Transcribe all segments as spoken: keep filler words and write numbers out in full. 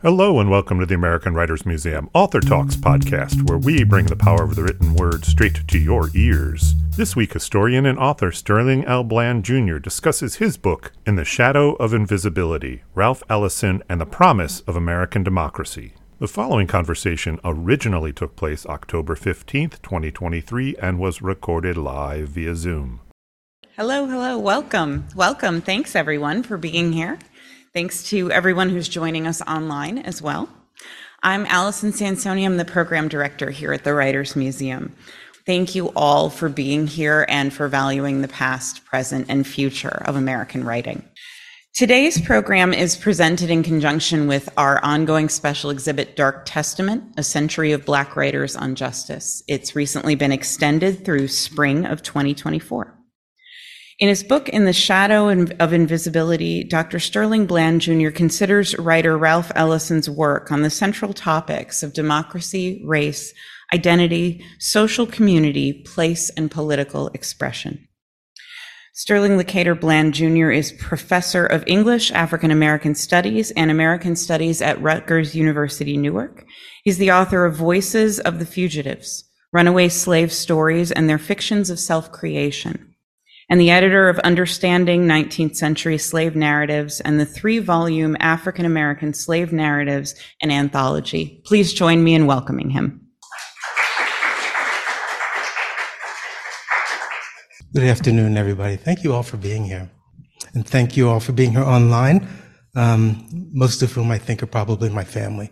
Hello and welcome to the American Writers Museum Author Talks podcast, where we bring the power of the written word straight to your ears. This week, historian and author Sterling L. Bland Junior discusses his book, In the Shadow of Invisibility, Ralph Ellison and the Promise of American Democracy. The following conversation originally took place October fifteenth, twenty twenty-three, and was recorded live via Zoom. Hello, hello, welcome. Welcome. Thanks, everyone, for being here. Thanks to everyone who's joining us online as well. I'm Allison Sansoni. I'm the program director here at the Writers Museum. Thank you all for being here and for valuing the past, present, and future of American writing. Today's program is presented in conjunction with our ongoing special exhibit, Dark Testament, A Century of Black Writers on Justice. It's recently been extended through spring of twenty twenty-four. In his book, In the Shadow of Invisibility, Doctor Sterling Bland Junior considers writer Ralph Ellison's work on the central topics of democracy, race, identity, social community, place, and political expression. Sterling Lakater Bland Junior is professor of English, African American Studies, and American Studies at Rutgers University, Newark. He's the author of Voices of the Fugitives, Runaway Slave Stories and Their Fictions of Self-Creation, and the editor of Understanding nineteenth Century Slave Narratives and the three-volume African American Slave Narratives and Anthology. Please join me in welcoming him. Good afternoon, everybody. Thank you all for being here. And thank you all for being here online, um, most of whom I think are probably my family.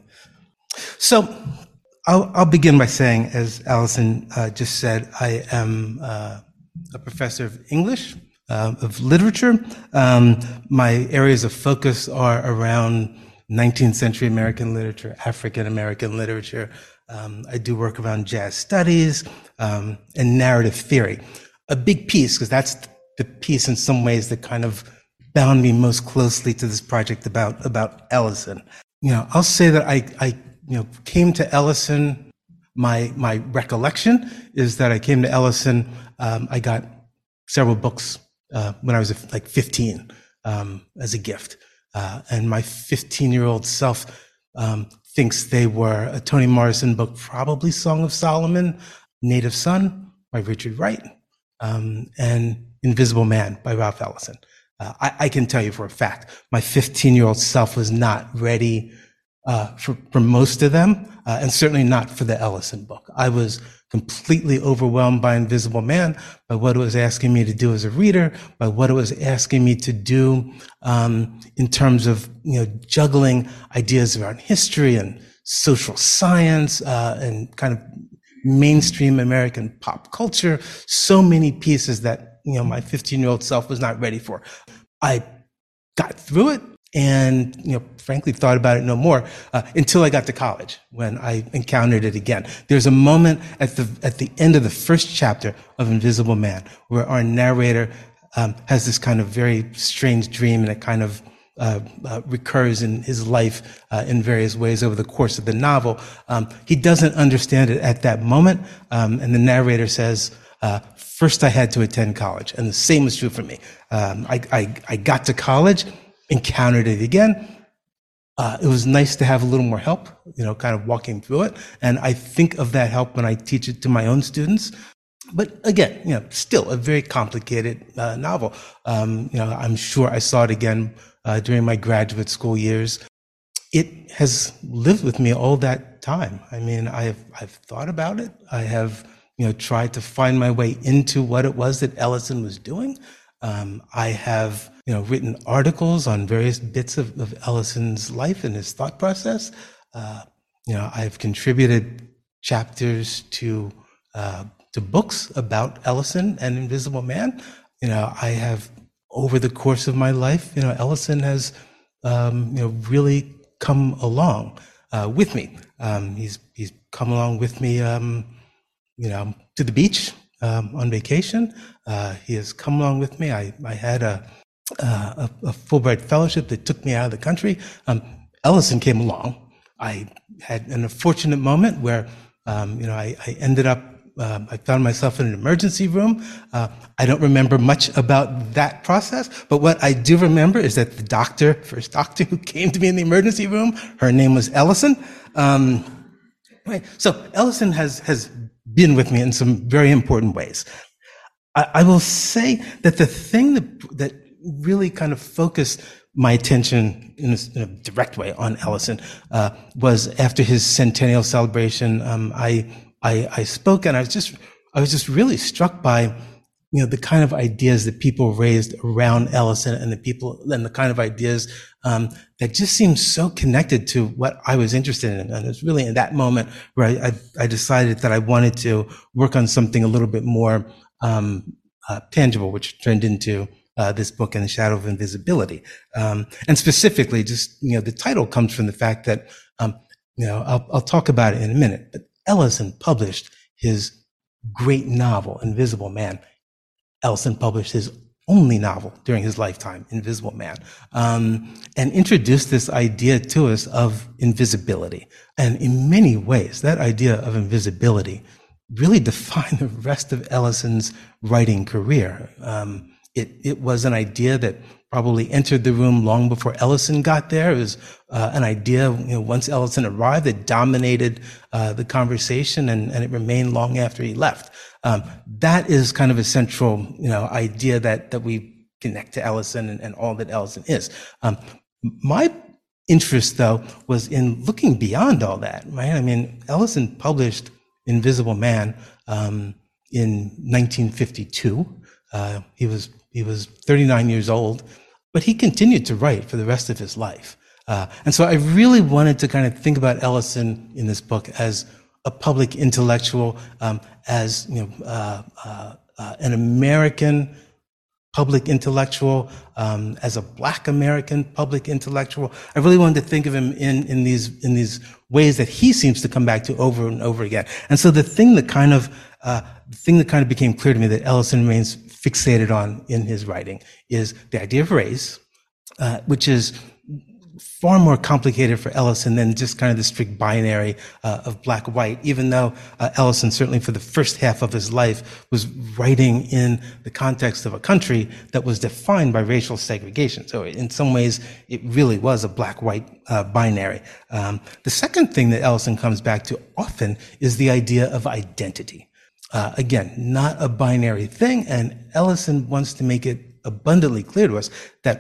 So I'll, I'll begin by saying, as Allison uh, just said, I am uh, a professor of English, uh, of literature. Um, my areas of focus are around nineteenth century American literature, African American literature. Um, I do work around jazz studies um, and narrative theory. A big piece, because that's the piece in some ways that kind of bound me most closely to this project about, about Ellison. You know, I'll say that I, I, you know, came to Ellison. My, my recollection is that I came to Ellison. Um, I got several books uh, when I was like fifteen um, as a gift. Uh, and my fifteen-year-old self um, thinks they were a Toni Morrison book, probably Song of Solomon, Native Son by Richard Wright, um, and Invisible Man by Ralph Ellison. Uh, I, I can tell you for a fact, my fifteen-year-old self was not ready uh, for, for most of them, uh, and certainly not for the Ellison book. I was completely overwhelmed by Invisible Man, by what it was asking me to do as a reader, by what it was asking me to do um, in terms of, you know, juggling ideas around history and social science uh, and kind of mainstream American pop culture. So many pieces that, you know, my fifteen-year-old self was not ready for. I got through it and, you know, frankly thought about it no more uh, until I got to college, when I encountered it again. There's a moment at the at the end of the first chapter of Invisible Man where our narrator um, has this kind of very strange dream, and it kind of uh, uh, recurs in his life uh, in various ways over the course of the novel. Um, he doesn't understand it at that moment, um, and the narrator says, uh, first I had to attend college, and the same was true for me. Um, I, I, I got to college, encountered it again. Uh, it was nice to have a little more help, you know, kind of walking through it. And I think of that help when I teach it to my own students. But again, you know, still a very complicated uh, novel. Um, you know, I'm sure I saw it again uh, during my graduate school years. It has lived with me all that time. I mean, I have, I've thought about it. I have, you know, tried to find my way into what it was that Ellison was doing. Um, I have, you know, written articles on various bits of, of Ellison's life and his thought process. Uh, you know, I've contributed chapters to uh, to books about Ellison and Invisible Man. You know, I have, over the course of my life, you know, Ellison has, um, you know, really come along uh, with me. Um, he's he's come along with me, um, you know, to the beach. Um, on vacation. Uh, he has come along with me. I, I had a, uh, a, a Fulbright fellowship that took me out of the country. Um, Ellison came along. I had an unfortunate moment where, um, you know, I, I ended up uh, I found myself in an emergency room. Uh, I don't remember much about that process, but what I do remember is that the doctor, first doctor who came to me in the emergency room, her name was Ellison. Um, right. So Ellison has, has been with me in some very important ways. I, I will say that the thing that, that really kind of focused my attention in a, in a direct way on Ellison uh, was after his centennial celebration. Um, I, I I spoke, and I was just I was just really struck by, you know, the kind of ideas that people raised around Ellison, and the people and the kind of ideas um, that just seemed so connected to what I was interested in. And it was really in that moment where I I, I decided that I wanted to work on something a little bit more um, uh, tangible, which turned into Uh, this book, In the Shadow of Invisibility. Um, and specifically, just, you know, the title comes from the fact that, um, you know, I'll, I'll talk about it in a minute, but Ellison published his great novel, Invisible Man. Ellison published his only novel during his lifetime, Invisible Man, um, and introduced this idea to us of invisibility. And in many ways, that idea of invisibility really defined the rest of Ellison's writing career. Um, It, it was an idea that probably entered the room long before Ellison got there. It was uh, an idea, you know, once Ellison arrived, that dominated uh, the conversation, and, and it remained long after he left. Um, that is kind of a central, you know, idea that that we connect to Ellison and, and all that Ellison is. Um, my interest, though, was in looking beyond all that, right? I mean, Ellison published Invisible Man um, in nineteen fifty-two. Uh, he was He was thirty-nine years old, but he continued to write for the rest of his life. Uh, and so I really wanted to kind of think about Ellison in this book as a public intellectual, um, as, you know, uh, uh, uh, an American public intellectual, um, as a Black American public intellectual. I really wanted to think of him in, in these, in these ways that he seems to come back to over and over again. And so the thing that kind of, uh, the thing that kind of became clear to me that Ellison remains fixated on in his writing is the idea of race, uh, which is far more complicated for Ellison than just kind of the strict binary uh, of black or white, even though uh, Ellison, certainly for the first half of his life, was writing in the context of a country that was defined by racial segregation. So in some ways, it really was a black-white uh, binary. Um, the second thing that Ellison comes back to often is the idea of identity. Uh, again, not a binary thing, and Ellison wants to make it abundantly clear to us that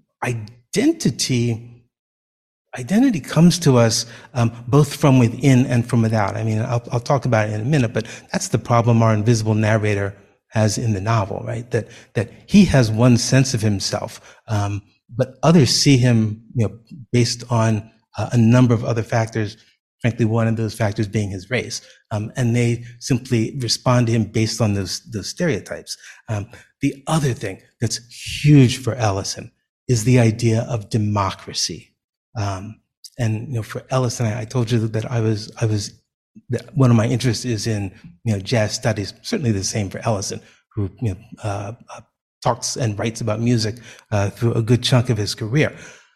identity identity comes to us um, both from within and from without. I mean, I'll, I'll talk about it in a minute, but that's the problem our invisible narrator has in the novel, right? That that he has one sense of himself, um, but others see him, you know, based on uh, a number of other factors. Frankly, one of those factors being his race, um, and they simply respond to him based on those those stereotypes. Um, the other thing that's huge for Ellison is the idea of democracy. Um, and you know, for Ellison, I, I told you that I was I was that one of my interests is in, you know, jazz studies. Certainly the same for Ellison, who, you know, uh, uh, talks and writes about music uh, through a good chunk of his career.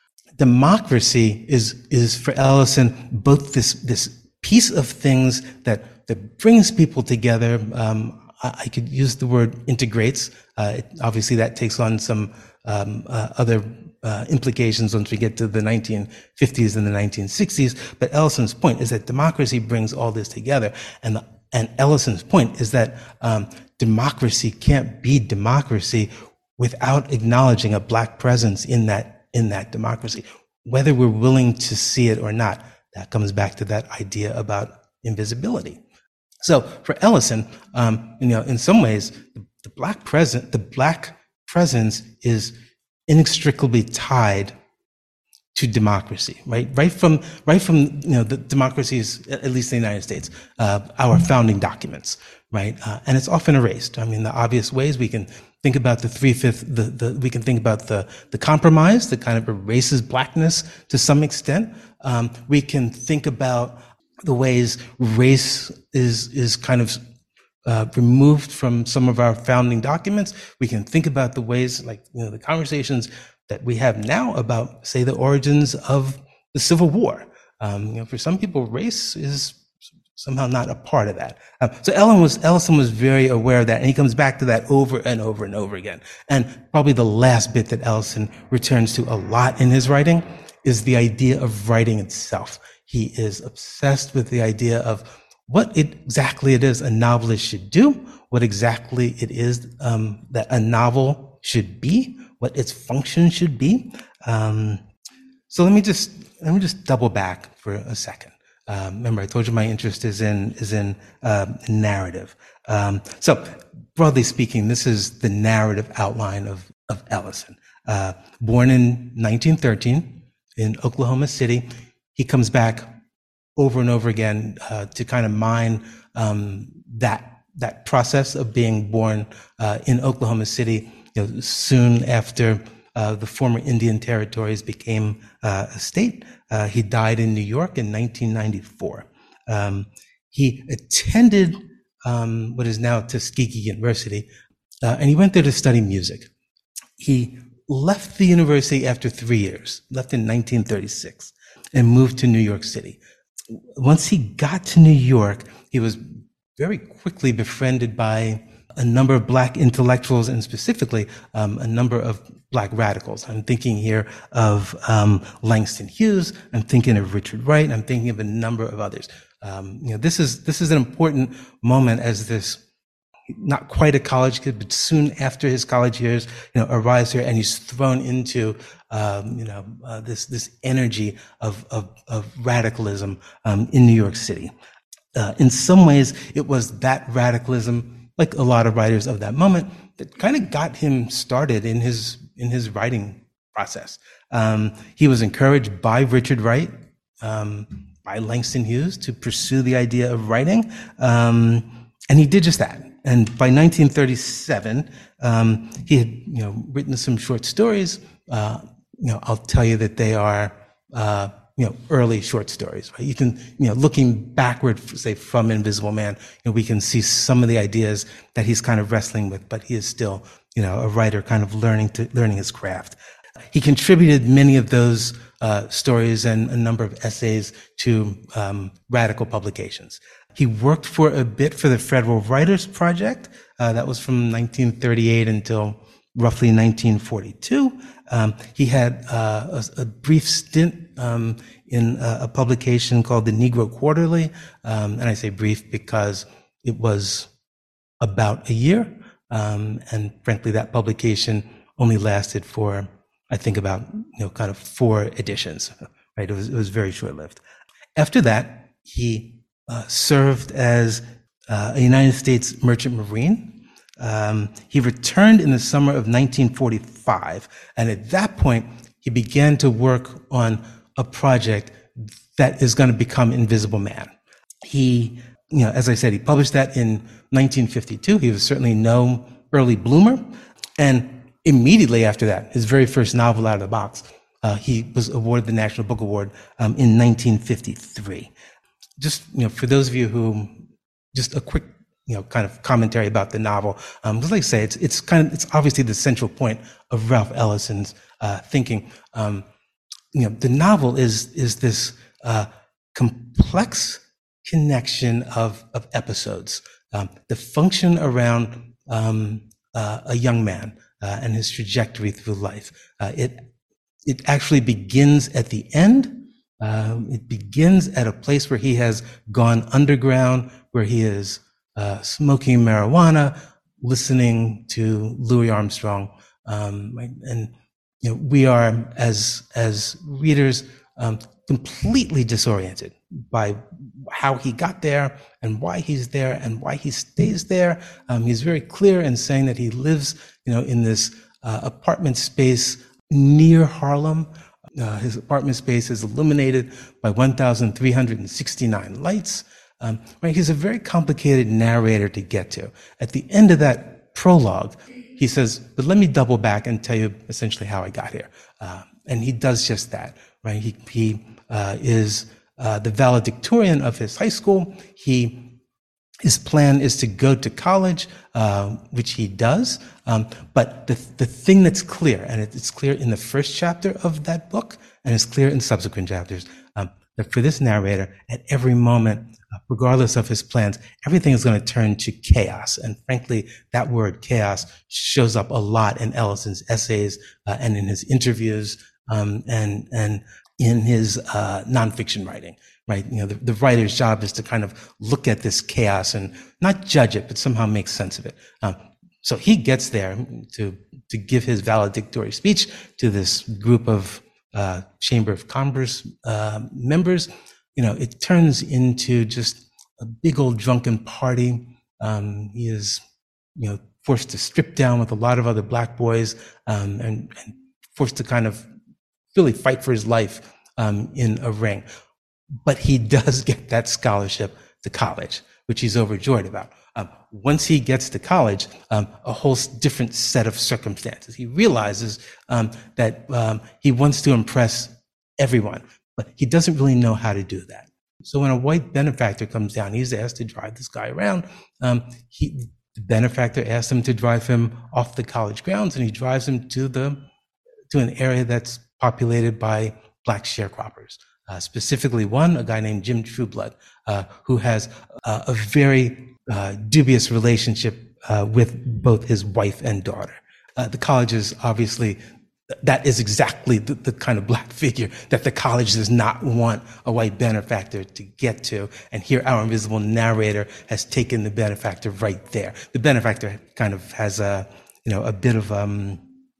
Democracy is is for Ellison both this this piece of things that that brings people together. Um, I, I could use the word integrates. Uh, it, obviously, that takes on some um, uh, other uh, implications once we get to the nineteen fifties and the nineteen sixties. But Ellison's point is that democracy brings all this together, and the, and Ellison's point is that um, democracy can't be democracy without acknowledging a Black presence in that. in that democracy, whether we're willing to see it or not. That comes back to that idea about invisibility. So for Ellison, um, you know, in some ways, the, the black present, the Black presence is inextricably tied to democracy, right? Right from, right from, you know, the democracies, at least in the United States, uh, our founding documents, right? Uh, and it's often erased. I mean, the obvious ways we can think about the three-fifth, the, the, we can think about the, the compromise that kind of erases Blackness to some extent. Um, we can think about the ways race is, is kind of uh, removed from some of our founding documents. We can think about the ways, like, you know, the conversations that we have now about, say, the origins of the Civil War. Um, you know, for some people, race is somehow not a part of that. Um, so Ellen was, Ellison was very aware of that, and he comes back to that over and over and over again. And probably the last bit that Ellison returns to a lot in his writing is the idea of writing itself. He is obsessed with the idea of what it, exactly it is a novelist should do, what exactly it is um, that a novel should be, what its function should be. Um, so let me just let me just double back for a second. Um, remember, I told you my interest is in is in uh, narrative. Um, so, broadly speaking, this is the narrative outline of of Ellison. Uh, born in nineteen thirteen in Oklahoma City, he comes back over and over again uh, to kind of mine um, that that process of being born uh, in Oklahoma City. You know, soon after uh, the former Indian territories became uh, a state. Uh, he died in New York in nineteen ninety-four. Um, he attended um, what is now Tuskegee University, uh, and he went there to study music. He left the university after three years, left in nineteen thirty-six, and moved to New York City. Once he got to New York, he was very quickly befriended by a number of Black intellectuals, and specifically um, a number of Black radicals. I'm thinking here of um, Langston Hughes. I'm thinking of Richard Wright. I'm thinking of a number of others. Um, you know, this is this is an important moment as this, not quite a college kid, but soon after his college years, you know, arrives here, and he's thrown into um, you know uh, this this energy of of, of radicalism um, in New York City. Uh, in some ways, it was that radicalism, like a lot of writers of that moment, that kind of got him started in his in his writing process. Um, he was encouraged by Richard Wright, um, by Langston Hughes, to pursue the idea of writing, um, and he did just that. And by nineteen thirty-seven, um, he had you know written some short stories. Uh, you know, I'll tell you that they are uh, you know early short stories. Right? You can you know looking backward, say from Invisible Man, you know, we can see some of the ideas that he's kind of wrestling with, but he is still you know a writer, kind of learning to learning his craft. He contributed many of those uh, stories and a number of essays to um, radical publications. He worked for a bit for the Federal Writers Project. Uh, that was from nineteen thirty-eight until roughly nineteen forty-two. Um, he had uh, a, a brief stint um, in a, a publication called the Negro Quarterly. Um, and I say brief because it was about a year. Um, and frankly, that publication only lasted for, I think, about, you know, kind of four editions, right? It was, it was very short-lived. After that, he Uh, served as uh, a United States Merchant Marine. Um, he returned in the summer of nineteen forty-five, and at that point, he began to work on a project that is going to become Invisible Man. He, you know, as I said, he published that in nineteen fifty-two. He was certainly no early bloomer, and immediately after that, his very first novel out of the box, uh, he was awarded the National Book Award um, in nineteen fifty-three. Just, you know, for those of you who, just a quick, you know, kind of commentary about the novel. Um, because like I say, it's, it's kind of, it's obviously the central point of Ralph Ellison's uh, thinking. Um, you know, the novel is, is this uh, complex connection of, of episodes, um, the function around um, uh, a young man uh, and his trajectory through life. Uh, it, it actually begins at the end. Um, it begins at a place where he has gone underground, where he is uh, smoking marijuana, listening to Louis Armstrong, um, and you know we are as as readers um, completely disoriented by how he got there and why he's there and why he stays there. Um, he's very clear in saying that he lives, you know, in this uh, apartment space near Harlem. Uh, his apartment space is illuminated by one thousand three hundred sixty-nine lights. Um, right? He's a very complicated narrator to get to. At the end of that prologue, he says, but let me double back and tell you essentially how I got here. Uh, and he does just that, right? He, he uh, is uh, the valedictorian of his high school. He His plan is to go to college, uh, which he does. Um, but the the thing that's clear, and it's clear in the first chapter of that book, and it's clear in subsequent chapters, um, that for this narrator, at every moment, uh, regardless of his plans, everything is going to turn to chaos. And frankly, that word chaos shows up a lot in Ellison's essays uh, and in his interviews um, and and in his uh, nonfiction writing. Right, you know, the, the writer's job is to kind of look at this chaos and not judge it, but somehow make sense of it. Um, so he gets there to to give his valedictory speech to this group of uh, Chamber of Commerce uh, members. You know, it turns into just a big old drunken party. Um, he is, you know, forced to strip down with a lot of other black boys um, and, and forced to kind of really fight for his life um, in a ring. But he does get that scholarship to college, which he's overjoyed about. Um, once he gets to college, um, a whole different set of circumstances. He realizes um, that um, he wants to impress everyone, but he doesn't really know how to do that. So when a white benefactor comes down, he's asked to drive this guy around. Um, he, the benefactor asks him to drive him off the college grounds, and he drives him to the to an area that's populated by black sharecroppers. Uh, specifically one, a guy named Jim Trueblood, uh, who has uh, a very uh, dubious relationship uh, with both his wife and daughter. Uh, the college is obviously, that is exactly the, the kind of black figure that the college does not want a white benefactor to get to. And here our invisible narrator has taken the benefactor right there. The benefactor kind of has a, you know, a bit of, um,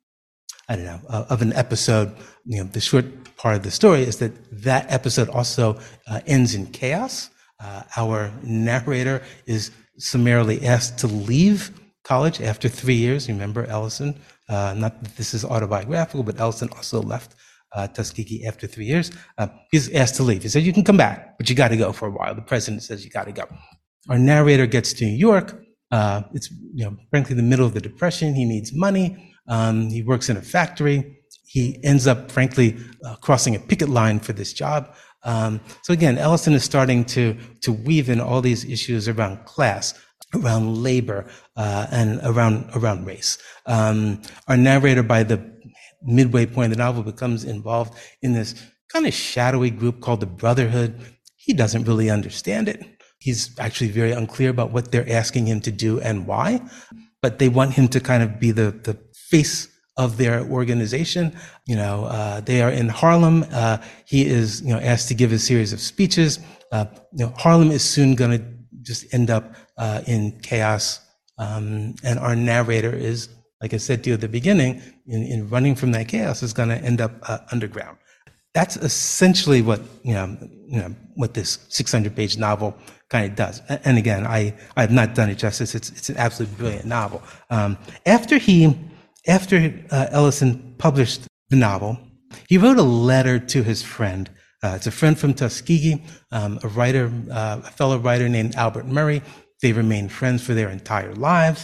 I don't know, uh, of an episode. You know, the short part of the story is that that episode also uh, ends in chaos. Uh, our narrator is summarily asked to leave college after three years. Remember Ellison, uh, not that this is autobiographical, but Ellison also left uh, Tuskegee after three years. Uh, he's asked to leave. He said, you can come back, but you got to go for a while. The president says you got to go. Our narrator gets to New York. Uh, it's, you know, frankly, the middle of the Depression. He needs money. Um, he works in a factory. He ends up, frankly, uh, crossing a picket line for this job. Um, so again, Ellison is starting to to weave in all these issues around class, around labor, uh, and around around race. Um, our narrator, by the midway point of the novel, becomes involved in this kind of shadowy group called the Brotherhood. He doesn't really understand it. He's actually very unclear about what they're asking him to do and why, but they want him to kind of be the the face of their organization. You know, uh, they are in Harlem. Uh, he is, you know, asked to give a series of speeches. Uh, you know, Harlem is soon going to just end up uh, in chaos. Um, and our narrator is, like I said to you at the beginning, in, in running from that chaos, is going to end up uh, underground. That's essentially what, you know, you know, what this six hundred page novel kind of does. And again, I, I have not done it justice. It's, it's an absolutely brilliant novel. Um, after he, after uh, Ellison published the novel, he wrote a letter to his friend. Uh, it's a friend from Tuskegee, um, a writer, uh, a fellow writer named Albert Murray. They remained friends for their entire lives.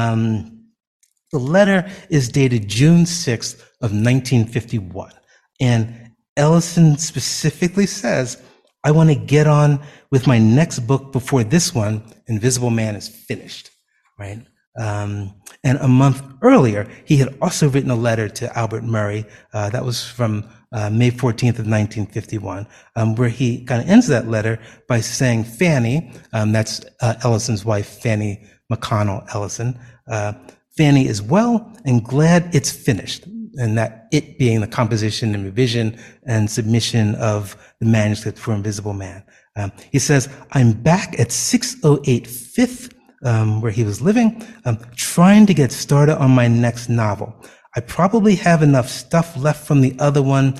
Um, the letter is dated June sixth of nineteen fifty-one. And Ellison specifically says, I want to get on with my next book before this one, Invisible Man, is finished, right? Um, and a month earlier, he had also written a letter to Albert Murray. Uh, that was from uh, May fourteenth of nineteen fifty-one, um, where he kind of ends that letter by saying, Fanny, um, that's uh, Ellison's wife, Fanny McConnell Ellison, uh, Fanny is well and glad it's finished. And that it being the composition and revision and submission of the manuscript for Invisible Man. Um, he says, I'm back at six oh eight Fifth, um, where he was living, um, trying to get started on my next novel. I probably have enough stuff left from the other one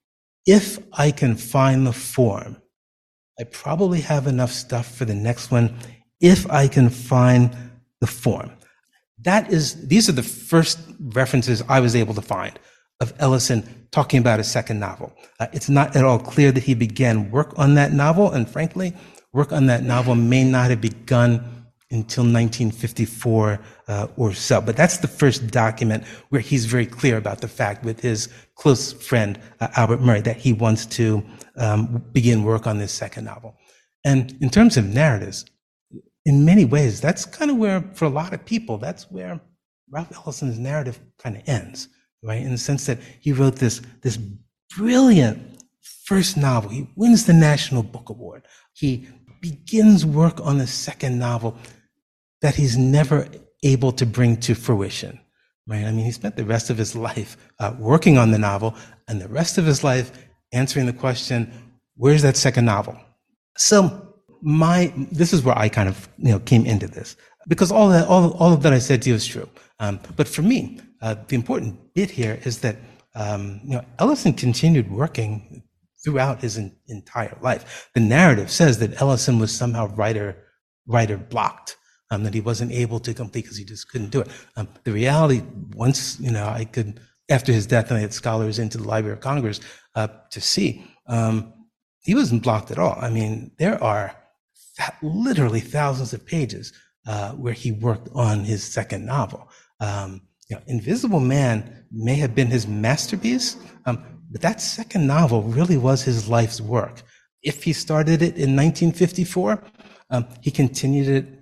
if I can find the form. I probably have enough stuff for the next one if I can find the form. That is, these are the first references I was able to find of Ellison talking about a second novel. Uh, it's not at all clear that he began work on that novel, and frankly, work on that novel may not have begun until nineteen fifty-four uh, or so. But that's the first document where he's very clear about the fact with his close friend, uh, Albert Murray, that he wants to um, begin work on this second novel. And in terms of narratives, in many ways, that's kind of where, for a lot of people, that's where Ralph Ellison's narrative kind of ends, right? In the sense that he wrote this, this brilliant first novel. He wins the National Book Award. He begins work on the second novel that he's never able to bring to fruition, right? I mean, he spent the rest of his life uh, working on the novel and the rest of his life answering the question, where's that second novel? So my, this is where I kind of, you know, came into this, because all that, all, all of that I said to you is true. Um, but for me, uh, the important bit here is that, um, you know, Ellison continued working throughout his in, entire life. The narrative says that Ellison was somehow writer, writer blocked. Um, that he wasn't able to complete because he just couldn't do it. Um, the reality, once, you know, I could, after his death, and I had scholars into the Library of Congress uh, to see, um, he wasn't blocked at all. I mean, there are th- literally thousands of pages uh, where he worked on his second novel. Um, you know, Invisible Man may have been his masterpiece, um, but that second novel really was his life's work. If he started it in nineteen fifty-four, um, he continued it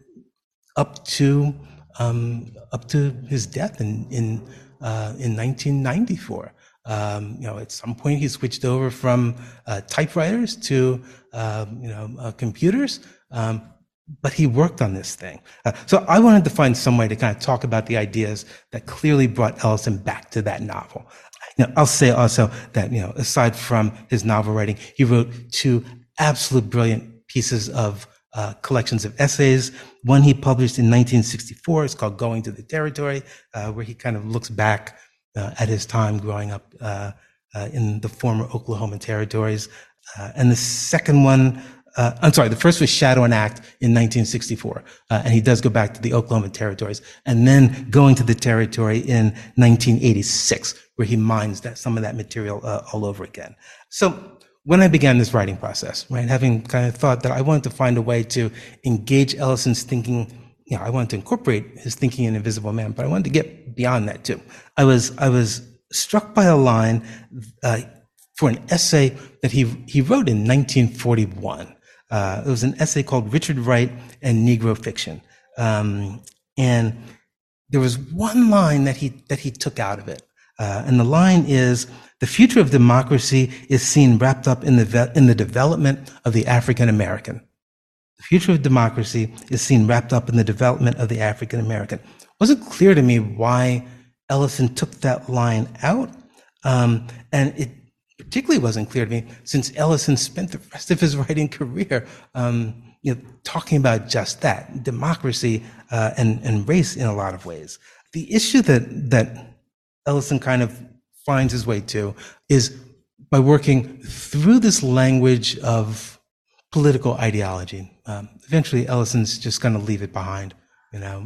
up to um, up to his death in in uh, in nineteen ninety-four. Um, you know, at some point he switched over from uh, typewriters to uh, you know uh, computers, um, but he worked on this thing. Uh, so I wanted to find some way to kind of talk about the ideas that clearly brought Ellison back to that novel. You know, I'll say also that, you know, aside from his novel writing, he wrote two absolute brilliant pieces of Uh, collections of essays. One he published in nineteen sixty-four. It's called Going to the Territory, uh, where he kind of looks back uh, at his time growing up uh, uh, in the former Oklahoma territories. Uh, and the second one, uh, I'm sorry, the first was Shadow and Act in nineteen sixty-four. Uh, and he does go back to the Oklahoma territories. And then Going to the Territory in nineteen eighty-six, where he mines that some of that material uh, all over again. So when I began this writing process, right, having kind of thought that I wanted to find a way to engage Ellison's thinking, you know, I wanted to incorporate his thinking in Invisible Man, but I wanted to get beyond that too. I was, I was struck by a line uh, for an essay that he, he wrote in nineteen forty-one. Uh, it was an essay called Richard Wright and Negro Fiction. Um, and there was one line that he, that he took out of it. Uh, and the line is, the future of democracy is seen wrapped up in the, ve- in the development of the African American. The future of democracy is seen wrapped up in the development of the African American. It wasn't clear to me why Ellison took that line out. Um, and it particularly wasn't clear to me since Ellison spent the rest of his writing career, um, you know, talking about just that, democracy uh, and, and race in a lot of ways. The issue that, that Ellison kind of finds his way to is by working through this language of political ideology. Um, eventually, Ellison's just going to leave it behind. You know,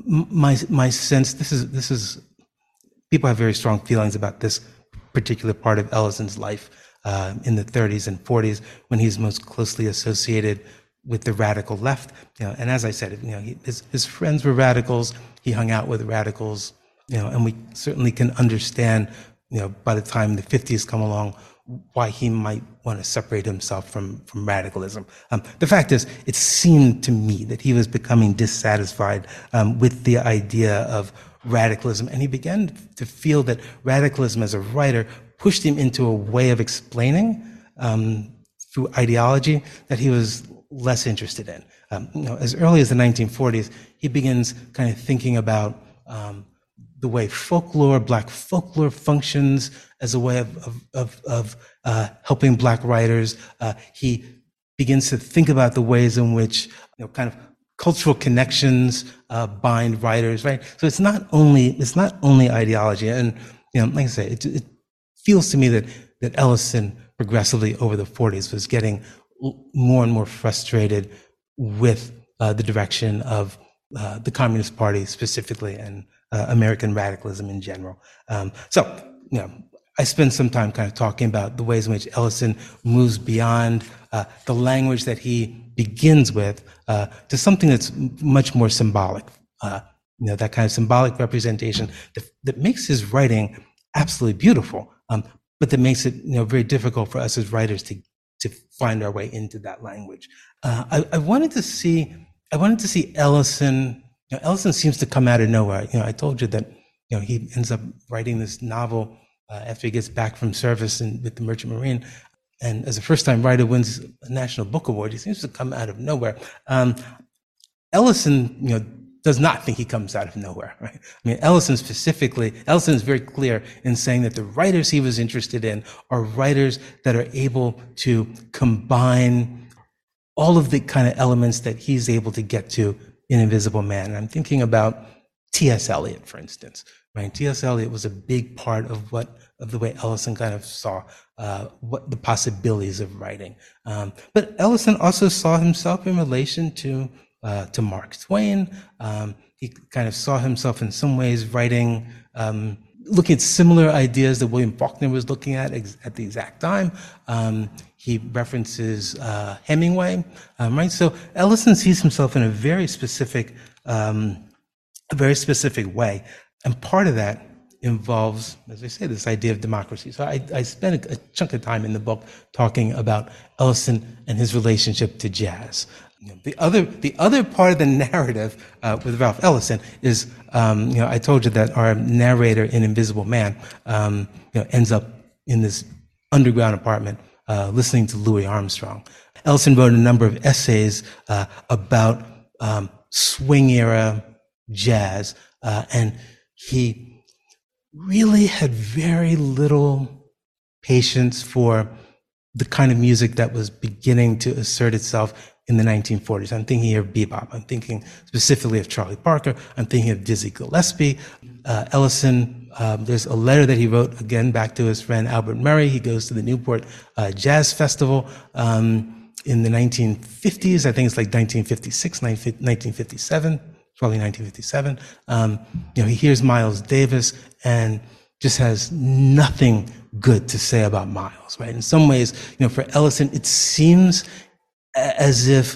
my my sense. This is this is people have very strong feelings about this particular part of Ellison's life uh, in the thirties and forties when he's most closely associated with the radical left. You know, and as I said, you know, he, his his friends were radicals. He hung out with radicals. You know, and we certainly can understand, you know, by the time the fifties come along, why he might want to separate himself from, from radicalism. Um, the fact is, it seemed to me that he was becoming dissatisfied um, with the idea of radicalism, and he began to feel that radicalism as a writer pushed him into a way of explaining um, through ideology that he was less interested in. Um, you know, as early as the nineteen forties, he begins kind of thinking about um, the way folklore, Black folklore functions as a way of, of, of, of uh, helping Black writers. Uh, he begins to think about the ways in which, you know, kind of cultural connections uh, bind writers, right? So it's not only, it's not only ideology. And, you know, like I say, it, it feels to me that, that Ellison progressively over the forties was getting more and more frustrated with uh, the direction of uh, the Communist Party specifically, and Uh, American radicalism in general. Um, so, you know, I spend some time kind of talking about the ways in which Ellison moves beyond uh, the language that he begins with uh, to something that's much more symbolic. Uh, you know, that kind of symbolic representation that, that makes his writing absolutely beautiful, um, but that makes it, you know, very difficult for us as writers to to find our way into that language. Uh, I, I wanted to see, I wanted to see Ellison. You know, Ellison seems to come out of nowhere. You know, I told you that, you know, he ends up writing this novel uh, after he gets back from service in, with the Merchant Marine. and as a first-time writer wins a National Book Award, he seems to come out of nowhere. Um, Ellison, you know, does not think he comes out of nowhere, right? I mean, Ellison specifically, Ellison is very clear in saying that the writers he was interested in are writers that are able to combine all of the kind of elements that he's able to get to in Invisible Man. And I'm thinking about T S Eliot, for instance, right? T S Eliot was a big part of what, of the way Ellison kind of saw uh, what the possibilities of writing. Um, but Ellison also saw himself in relation to Uh, to Mark Twain. Um, he kind of saw himself in some ways writing, um, looking at similar ideas that William Faulkner was looking at ex- at the exact time. Um, he references uh, Hemingway, um, right? So Ellison sees himself in a very specific, um, a very specific way, and part of that involves, as I say, this idea of democracy. So I, I spent a, a chunk of time in the book talking about Ellison and his relationship to jazz. The other, the other part of the narrative uh, with Ralph Ellison is, um, you know, I told you that our narrator in Invisible Man, um, you know, ends up in this underground apartment uh, listening to Louis Armstrong. Ellison wrote a number of essays uh, about um, swing era jazz, uh, and he really had very little patience for the kind of music that was beginning to assert itself in the nineteen forties. I'm thinking here of bebop. I'm thinking specifically of Charlie Parker. I'm thinking of Dizzy Gillespie. Uh, Ellison, um, there's a letter that he wrote again back to his friend Albert Murray. He goes to the Newport uh, Jazz Festival um, in the nineteen fifties. I think it's like nineteen fifty-six, nineteen fifty-seven, probably nineteen fifty-seven. Um, you know, he hears Miles Davis and just has nothing good to say about Miles, right? In some ways, you know, for Ellison, it seems as if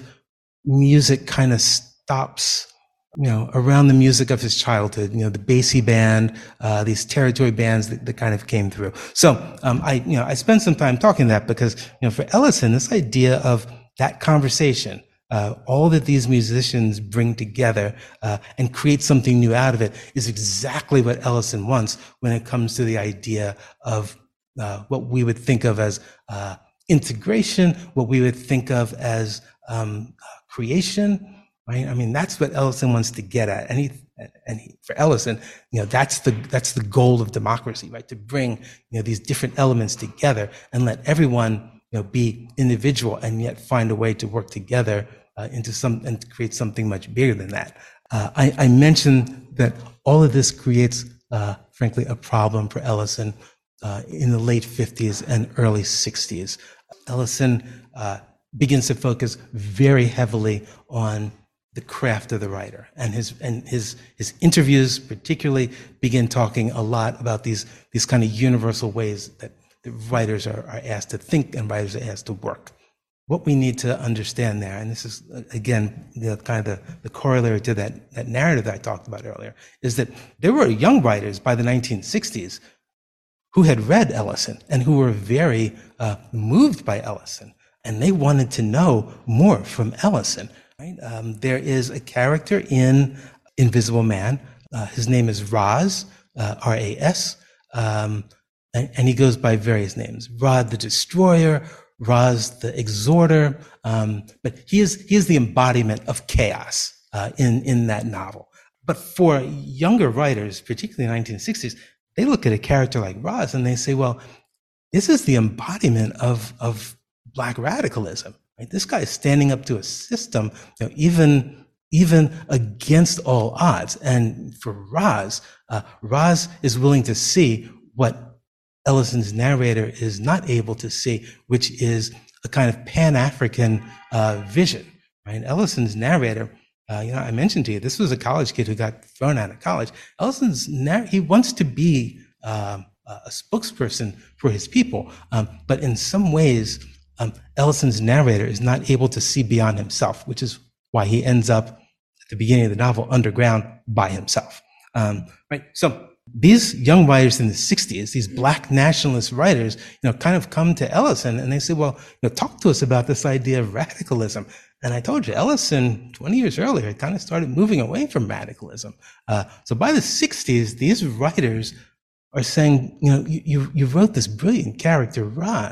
music kind of stops, you know, around the music of his childhood, you know, the Basie band, uh, these territory bands that, that kind of came through. So, um, I, you know, I spent some time talking that because, you know, for Ellison, this idea of that conversation, uh, all that these musicians bring together, uh, and create something new out of it is exactly what Ellison wants when it comes to the idea of, uh, what we would think of as, uh, integration, what we would think of as um, creation, right? I mean, that's what Ellison wants to get at, and he, and he, for Ellison, you know, that's the that's the goal of democracy, right? To bring, you know, these different elements together and let everyone, you know, be individual and yet find a way to work together uh, into some and create something much bigger than that. Uh, I, I mentioned that all of this creates, uh, frankly, a problem for Ellison uh, in the late fifties and early sixties. Ellison uh, begins to focus very heavily on the craft of the writer, and his and his his interviews particularly begin talking a lot about these these kind of universal ways that the writers are, are asked to think and writers are asked to work. What we need to understand there, and this is again the kind of the, the corollary to that that narrative that I talked about earlier, is that there were young writers by the nineteen sixties who had read Ellison and who were very uh, moved by Ellison, and they wanted to know more from Ellison. Right? Um, there is a character in Invisible Man. Uh, his name is Ras, uh, R A S, um, and, and he goes by various names: Rod the Destroyer, Ras the Exhorter. Um, but he is he is the embodiment of chaos uh, in in that novel. But for younger writers, particularly in the nineteen sixties, they look at a character like Ras and they say, well, this is the embodiment of, of Black radicalism, right? This guy is standing up to a system, you know, even, even against all odds. And for Ras, uh, Ras is willing to see what Ellison's narrator is not able to see, which is a kind of Pan-African uh, vision, right? Ellison's narrator, Uh, you know, I mentioned to you, this was a college kid who got thrown out of college. Ellison's, he wants to be uh, a spokesperson for his people, um, but in some ways, um, Ellison's narrator is not able to see beyond himself, which is why he ends up at the beginning of the novel underground by himself. Um, right. So these young writers in the sixties, these Black nationalist writers, you know, kind of come to Ellison and they say, well, you know, talk to us about this idea of radicalism. And I told you, Ellison, twenty years earlier, kind of started moving away from radicalism. Uh, so by the sixties, these writers are saying, you know, you, you, you wrote this brilliant character, Ras,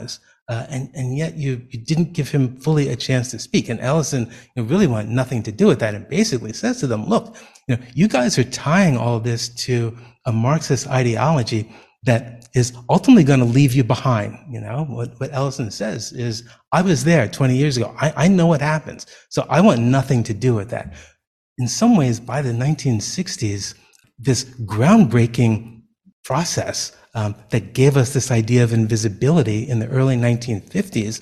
Uh, and, and yet you, you didn't give him fully a chance to speak. And Ellison you know, really wanted nothing to do with that and basically says to them, look, you know, you guys are tying all this to a Marxist ideology that is ultimately going to leave you behind. You know, what, what Ellison says is, I was there twenty years ago. I, I know what happens. So I want nothing to do with that. In some ways, by the nineteen sixties, this groundbreaking process um, that gave us this idea of invisibility in the early nineteen fifties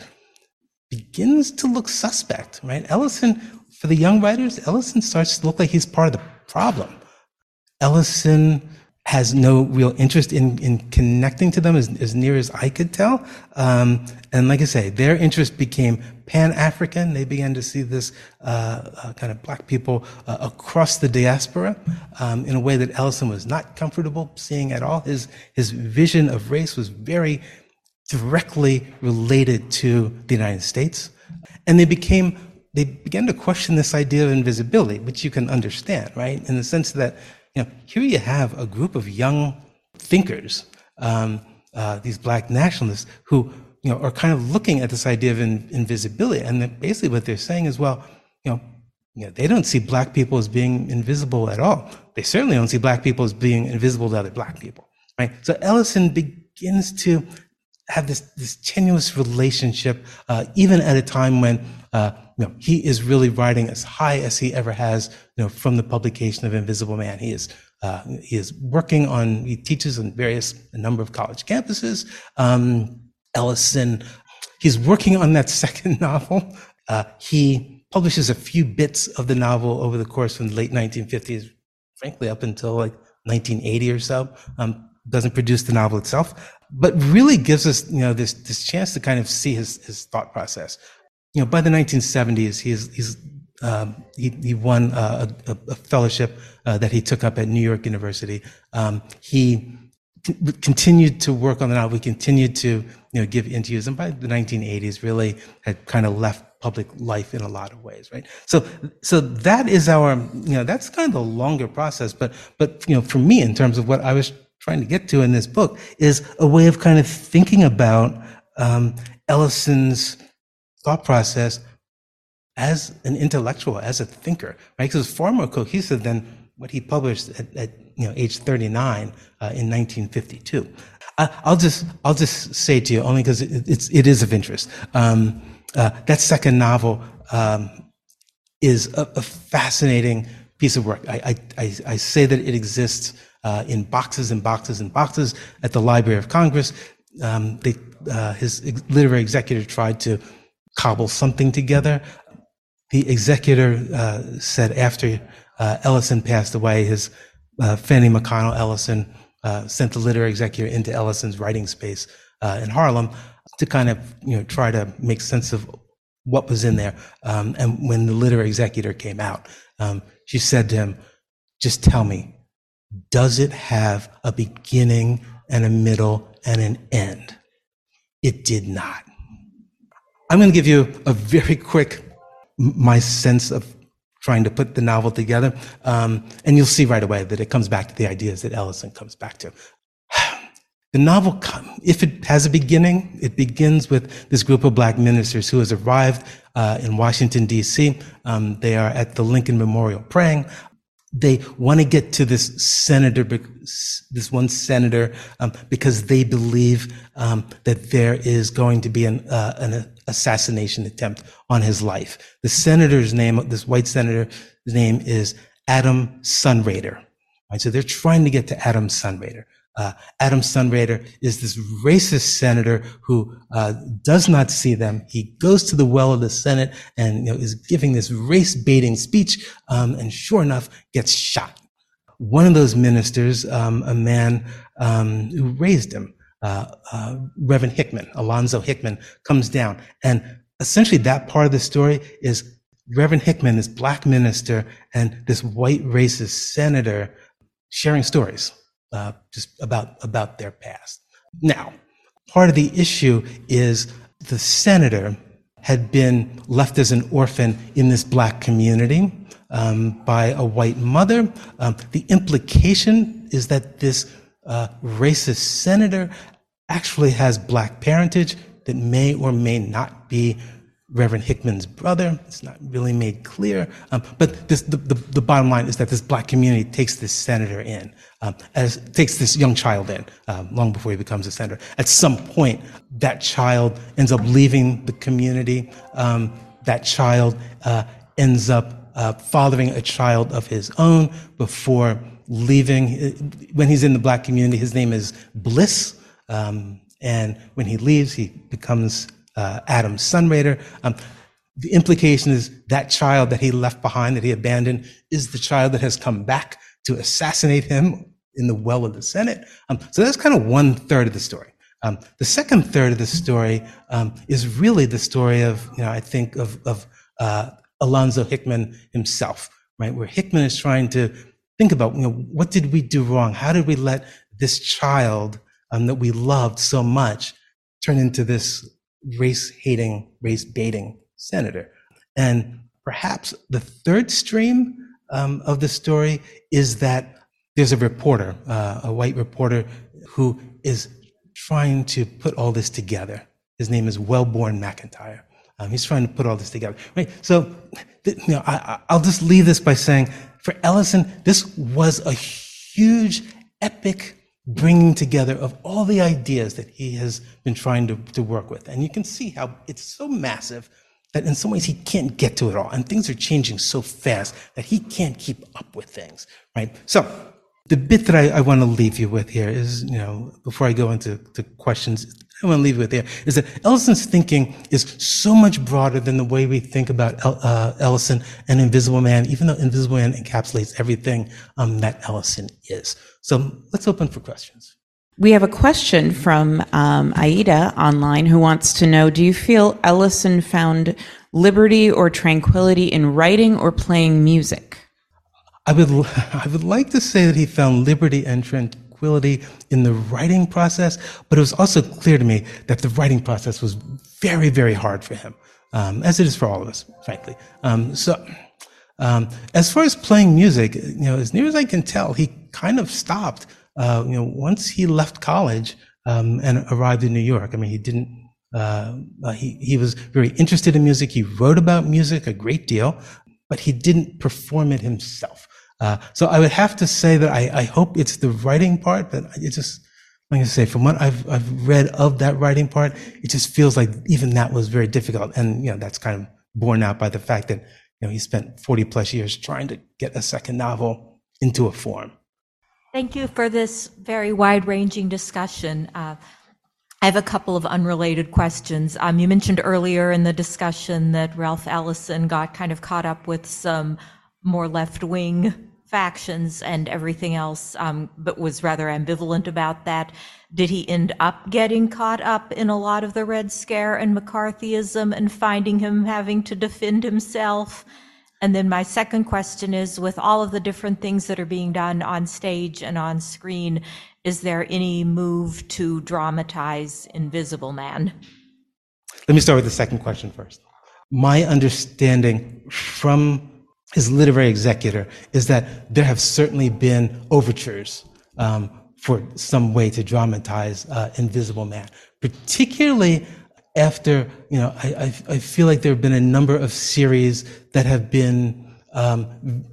begins to look suspect, right? Ellison, for the young writers, Ellison starts to look like he's part of the problem. Ellison has no real interest in, in connecting to them as, as near as I could tell. Um, and like I say, their interest became Pan-African. They began to see this uh, uh, kind of black people uh, across the diaspora um, in a way that Ellison was not comfortable seeing at all. His, his vision of race was very directly related to the United States. And they became, they began to question this idea of invisibility, which you can understand, right? In the sense that, you know, here you have a group of young thinkers, um, uh, these black nationalists who, you know, are kind of looking at this idea of in, invisibility. And that basically what they're saying is, well, you know, you know, they don't see black people as being invisible at all. They certainly don't see black people as being invisible to other black people, right? So Ellison begins to have this, this tenuous relationship, uh, even at a time when, uh, you know, he is really riding as high as he ever has, you know, from the publication of Invisible Man. He is, uh, he is working on, he teaches on various, a number of college campuses. Um, Ellison, he's working on that second novel. Uh, he publishes a few bits of the novel over the course from the late nineteen fifties, frankly, up until like nineteen eighty or so. Um, doesn't produce the novel itself, but really gives us, you know, this, this chance to kind of see his, his thought process. You know, by the nineteen seventies, he's, he's, um, he, he won a, a, a fellowship uh, that he took up at New York University. Um, he c- continued to work on the novel. He continued to, you know, give interviews, and by the nineteen eighties, really had kind of left public life in a lot of ways, right? So, so that is our, you know, that's kind of the longer process. But, but you know, for me, in terms of what I was trying to get to in this book, is a way of kind of thinking about um, Ellison's thought process as an intellectual, as a thinker, right? Because it's far more cohesive than what he published at, at you know age thirty-nine uh, in nineteen fifty-two. I, I'll just I'll just say to you, only because it, it's it is of interest. Um, uh, that second novel um, is a, a fascinating piece of work. I I, I, I say that it exists uh, in boxes and boxes and boxes at the Library of Congress. Um, they, uh, his literary executor tried to cobble something together. The executor uh, said after uh, Ellison passed away, his uh, Fannie McConnell Ellison uh, sent the literary executor into Ellison's writing space uh, in Harlem to kind of, you know, try to make sense of what was in there. Um, and when the literary executor came out, um, she said to him, "Just tell me, does it have a beginning and a middle and an end?" It did not. I'm going to give you a very quick, my sense of trying to put the novel together. Um, and you'll see right away that it comes back to the ideas that Ellison comes back to. The novel, if it has a beginning, it begins with this group of black ministers who has arrived uh, in Washington, D C. Um, they are at the Lincoln Memorial praying. They want to get to this senator, this one senator, um, because they believe um, that there is going to be an, uh, an assassination attempt on his life. The senator's name, this white senator's name, is Adam Sunraider. Right? So they're trying to get to Adam Sunraider. Uh, Adam Sunraider is this racist senator who uh, does not see them. He goes to the well of the Senate and, you know, is giving this race-baiting speech, um, and sure enough, gets shot. One of those ministers, um, a man um, who raised him, uh, uh, Reverend Hickman, Alonzo Hickman, comes down, and essentially that part of the story is Reverend Hickman, this black minister, and this white racist senator sharing stories. Uh, just about, about their past. Now, part of the issue is the senator had been left as an orphan in this black community um, by a white mother. Um, the implication is that this uh, racist senator actually has black parentage. that may or may not be Reverend Hickman's brother. It's not really made clear. Um, but this, the, the, the bottom line is that this black community takes this senator in, um, as takes this young child in, uh, long before he becomes a senator. At some point, that child ends up leaving the community. Um, that child uh, ends up uh, fathering a child of his own before leaving. When he's in the black community, his name is Bliss. Um, and when he leaves, he becomes Uh, Adam Sunraider. Um, the implication is that child that he left behind, that he abandoned, is the child that has come back to assassinate him in the well of the Senate. Um, so that's kind of one third of the story. Um, the second third of the story um, is really the story of, you know, I think of, of uh, Alonzo Hickman himself, right? Where Hickman is trying to think about, you know, what did we do wrong? How did we let this child um, that we loved so much turn into this race-hating, race-baiting senator? And perhaps the third stream um, of the story is that there's a reporter, uh, a white reporter, who is trying to put all this together. His name is Wellborn McIntyre. Um, he's trying to put all this together. Right. So, th- you know, I, I'll just leave this by saying, for Ellison, this was a huge, epic bringing together of all the ideas that he has been trying to, to work with. And you can see how it's so massive that in some ways he can't get to it all. And things are changing so fast that he can't keep up with things, right? So the bit that I, I want to leave you with here is, you know, before I go into to questions, I want to leave you with here, is that Ellison's thinking is so much broader than the way we think about El, uh, Ellison and Invisible Man, even though Invisible Man encapsulates everything um, that Ellison is. So let's open for questions. We have a question from um, Aida online who wants to know, do you feel Ellison found liberty or tranquility in writing or playing music? I would, I would like to say that he found liberty and tranquility in the writing process, but it was also clear to me that the writing process was very, very hard for him, um, as it is for all of us, frankly. Um, so, um, as far as playing music, you know, as near as I can tell, he kind of stopped, uh, you know, once he left college um, and arrived in New York. I mean, he didn't. Uh, uh, he he was very interested in music. He wrote about music a great deal, but he didn't perform it himself. Uh, so I would have to say that I, I hope it's the writing part, but it just, like I say, from what I've, I've read of that writing part, it just feels like even that was very difficult. And, you know, that's kind of borne out by the fact that, you know, he spent forty plus years trying to get a second novel into a form. Thank you for this very wide-ranging discussion. Uh, I have a couple of unrelated questions. Um, you mentioned earlier in the discussion that Ralph Ellison got kind of caught up with some more left-wing factions and everything else, um, but was rather ambivalent about that. Did he end up getting caught up in a lot of the Red Scare and McCarthyism and finding him having to defend himself? And then my second question is, with all of the different things that are being done on stage and on screen, is there any move to dramatize Invisible Man? Let me start with the second question first. My understanding from his literary executor is that there have certainly been overtures um, for some way to dramatize uh, Invisible Man, particularly after, you know, I, I, I feel like there have been a number of series that have been um,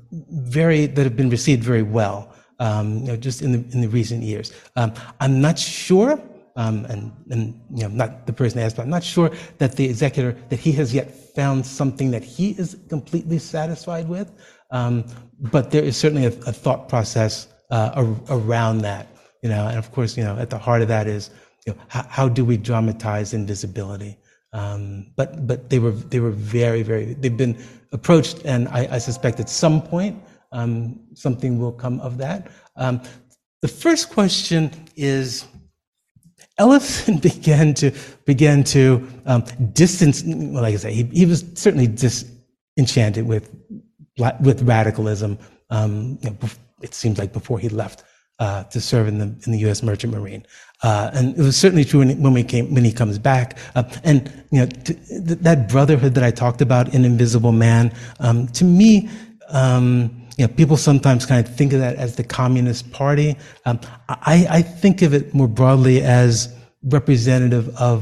very, that have been received very well, um, you know, just in the, in the recent years. Um, I'm not sure, um, and, and, you know, not the person asked, but I'm not sure that the executor, that he has yet found something that he is completely satisfied with. Um, but there is certainly a, a thought process uh, ar- around that, you know, and of course, you know, at the heart of that is, you know, how, how do we dramatize invisibility? Um, but but they were they were very, very, they've been approached, and I, I suspect at some point um, something will come of that. Um, the first question is, Ellison began to began to um, distance. Well, like I say, he, he was certainly disenchanted with with radicalism. Um, you know, it seems like before he left uh, to serve in the in the U S Merchant Marine, uh, and it was certainly true when, when we came when he comes back. Uh, and you know, to, th- that brotherhood that I talked about in Invisible Man, um, to me. Um, You know, people sometimes kind of think of that as the Communist Party. Um, I, I think of it more broadly as representative of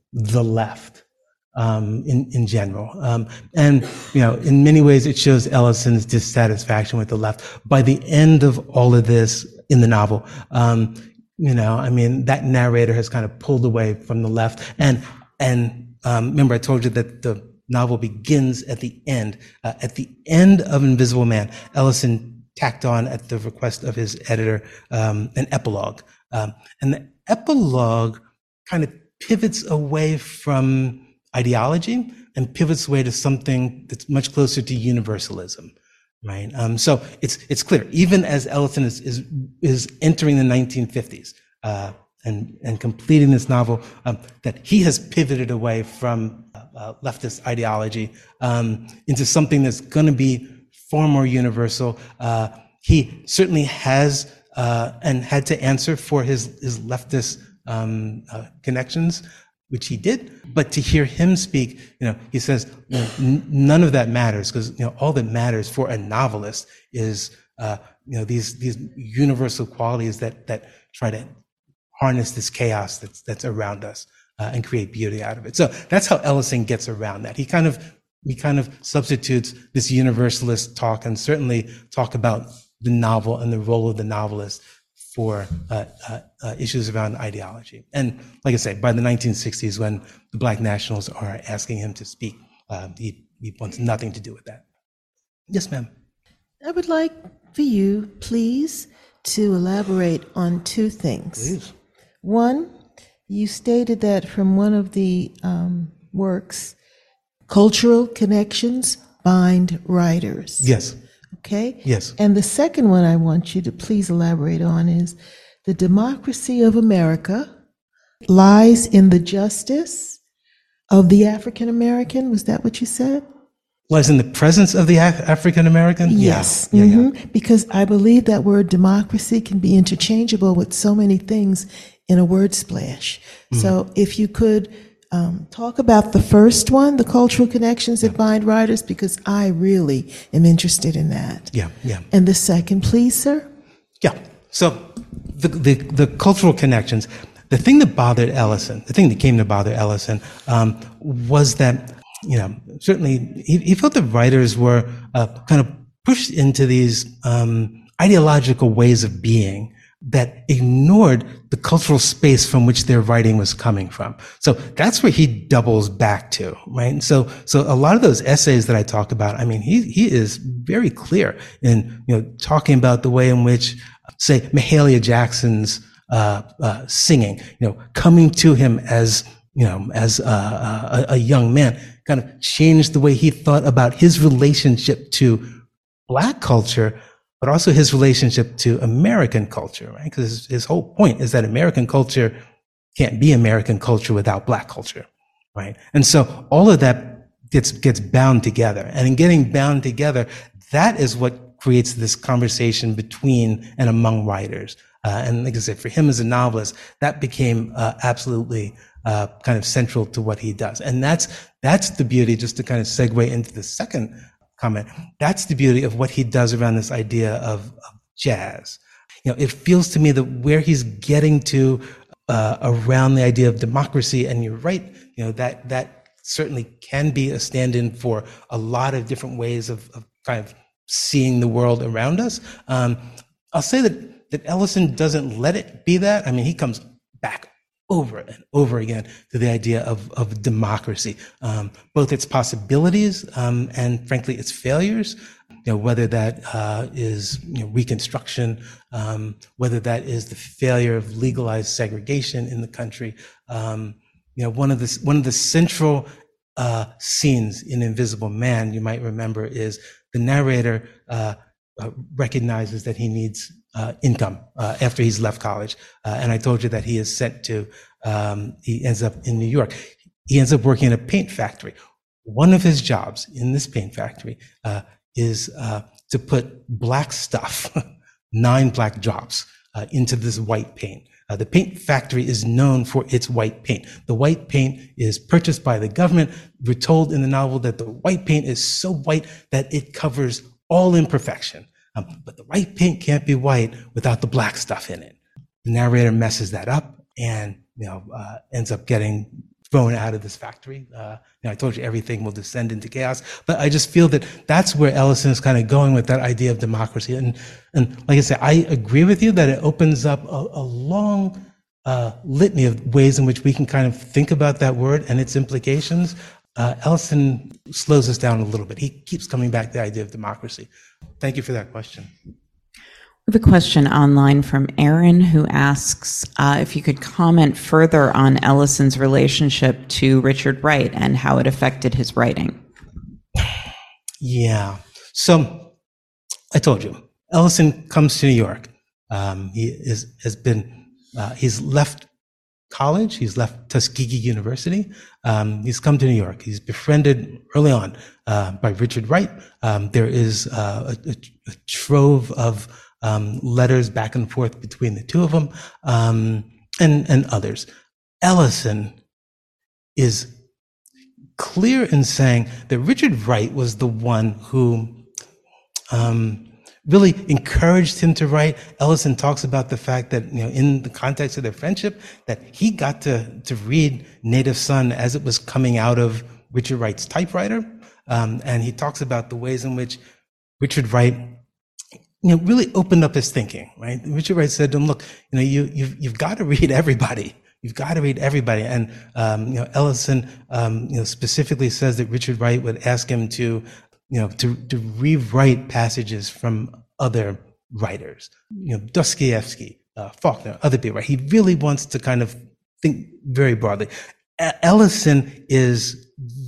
the left um, in, in general. Um, and, you know, in many ways, it shows Ellison's dissatisfaction with the left. By the end of all of this in the novel, um, you know, I mean, that narrator has kind of pulled away from the left. And, and um, remember, I told you that the novel begins at the end. Uh, at the end of Invisible Man, Ellison tacked on, at the request of his editor, um, an epilogue. Um, and the epilogue kind of pivots away from ideology and pivots away to something that's much closer to universalism, right? Um, so it's it's clear, even as Ellison is is, is entering the nineteen fifties uh, and and completing this novel, um, that he has pivoted away from uh, leftist ideology um, into something that's going to be far more universal. Uh, he certainly has uh, and had to answer for his his leftist um, uh, connections, which he did. But to hear him speak, you know, he says, you know, n- none of that matters, because, you know, all that matters for a novelist is, uh, you know, these these universal qualities that that try to harness this chaos that's that's around us uh, and create beauty out of it. So that's how Ellison gets around that. He kind of he kind of substitutes this universalist talk and certainly talk about the novel and the role of the novelist for uh, uh, uh, issues around ideology. And like I said, by the nineteen sixties, when the Black nationals are asking him to speak, uh, he, he wants nothing to do with that. Yes, ma'am. I would like for you, please, to elaborate on two things. Please. One, you stated that from one of the um, works, cultural connections bind writers. Yes. Okay? Yes. And the second one I want you to please elaborate on is the democracy of America lies in the justice of the African American. Was that what you said? Lies in the presence of the Af- African American? Yes. Yeah. Yeah, Mhm. yeah. Because I believe that word democracy can be interchangeable with so many things in a word splash. Mm-hmm. So if you could Um, talk about the first one, the cultural connections that bind writers, because I really am interested in that. Yeah, yeah. And the second, please, sir? Yeah. So the, the, the cultural connections, the thing that bothered Ellison, the thing that came to bother Ellison, um, was that, you know, certainly he, he felt that writers were uh, kind of pushed into these um, ideological ways of being that ignored the cultural space from which their writing was coming from. So that's where he doubles back to, right? And so, so a lot of those essays that I talk about, I mean, he, he is very clear in, you know, talking about the way in which, say, Mahalia Jackson's, uh, uh, singing, you know, coming to him as, you know, as a, a, a young man, kind of changed the way he thought about his relationship to Black culture, but also his relationship to American culture, right? Because his, his whole point is that American culture can't be American culture without Black culture, right? And so all of that gets gets bound together. And in getting bound together, that is what creates this conversation between and among writers. Uh, and like I said, for him as a novelist, that became uh, absolutely uh, kind of central to what he does. And that's that's the beauty, just to kind of segue into the second comment. That's the beauty of what he does around this idea of, of jazz. You know, it feels to me that where he's getting to uh, around the idea of democracy, and you're right, you know, that that certainly can be a stand-in for a lot of different ways of, of kind of seeing the world around us. Um, I'll say that that Ellison doesn't let it be that. I mean, he comes back over and over again to the idea of, of democracy, um, both its possibilities um, and, frankly, its failures. You know, whether that uh, is you know, Reconstruction, um, whether that is the failure of legalized segregation in the country. Um, you know, one of the one of the central uh, scenes in Invisible Man, you might remember, is the narrator uh, uh, recognizes that he needs Uh, income uh, after he's left college, uh, and I told you that he is sent to. Um, he ends up in New York. He ends up working in a paint factory. One of his jobs in this paint factory uh, is uh, to put black stuff, nine black drops, uh, into this white paint. Uh, the paint factory is known for its white paint. The white paint is purchased by the government. We're told in the novel that the white paint is so white that it covers all imperfection. Um, but the white paint can't be white without the black stuff in it. The narrator messes that up and, you know, uh, ends up getting thrown out of this factory. Uh, you know, I told you everything will descend into chaos, but I just feel that that's where Ellison is kind of going with that idea of democracy. And, and like I said, I agree with you that it opens up a, a long uh, litany of ways in which we can kind of think about that word and its implications. Uh, Ellison slows us down a little bit. He keeps coming back to the idea of democracy. Thank you for that question. We have a question online from Aaron who asks uh, if you could comment further on Ellison's relationship to Richard Wright and how it affected his writing. Yeah. So I told you, Ellison comes to New York. Um, he is, has been, uh, he's left college. He's left Tuskegee University. Um, he's come to New York. He's befriended early on uh, by Richard Wright. Um, there is uh, a, a trove of Um, letters back and forth between the two of them, um, and, and others. Ellison is clear in saying that Richard Wright was the one who um, really encouraged him to write. Ellison talks about the fact that, you know, in the context of their friendship, that he got to, to read Native Son as it was coming out of Richard Wright's typewriter. Um, and he talks about the ways in which Richard Wright, you know, really opened up his thinking, right? Richard Wright said to him, look, you know, you, you've, you've got to read everybody. You've got to read everybody. And, um, you know, Ellison, um, you know, specifically says that Richard Wright would ask him to, you know, to, to rewrite passages from other writers, you know, Dostoevsky, uh, Faulkner, other people, right? He really wants to kind of think very broadly. Ellison is,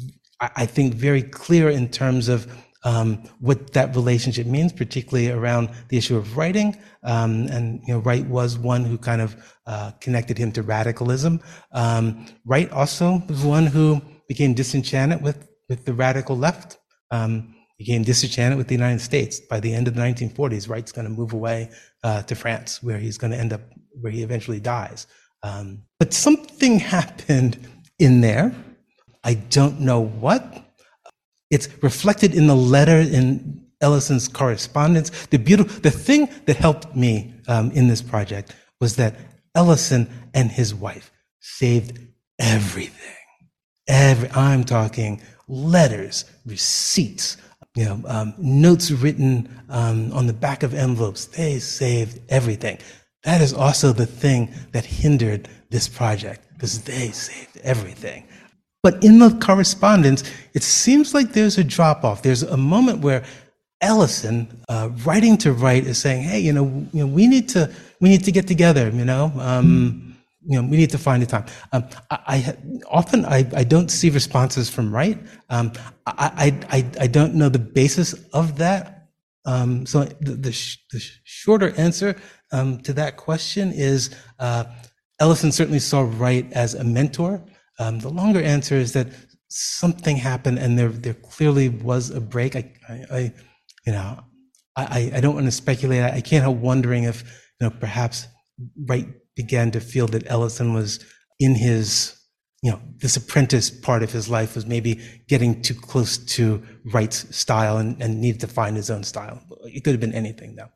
I think, very clear in terms of Um, what that relationship means, particularly around the issue of writing. Um, and, you know, Wright was one who kind of uh, connected him to radicalism. Um, Wright also was one who became disenchanted with, with the radical left, um, became disenchanted with the United States. By the end of the nineteen forties, Wright's going to move away uh, to France, where he's going to end up, where he eventually dies. Um, but something happened in there. I don't know what. It's reflected in the letter in Ellison's correspondence. The beautiful, the thing that helped me um, in this project was that Ellison and his wife saved everything. Every, I'm talking letters, receipts, you know, um, notes written um, on the back of envelopes. They saved everything. That is also the thing that hindered this project, because they saved everything. But in the correspondence, it seems like there's a drop-off. There's a moment where Ellison, uh, writing to Wright, is saying, "Hey, you know, you know, we need to, we need to get together. You know, um, you know, we need to find a time." Um, I, I often I, I don't see responses from Wright. Um, I, I I I don't know the basis of that. Um, so the the, sh- the shorter answer um, to that question is uh, Ellison certainly saw Wright as a mentor. Um, the longer answer is that something happened, and there there clearly was a break. I, I, I you know, I, I don't want to speculate. I can't help wondering if, you know, perhaps Wright began to feel that Ellison was in his, you know, this apprentice part of his life was maybe getting too close to Wright's style and, and needed to find his own style. It could have been anything, though.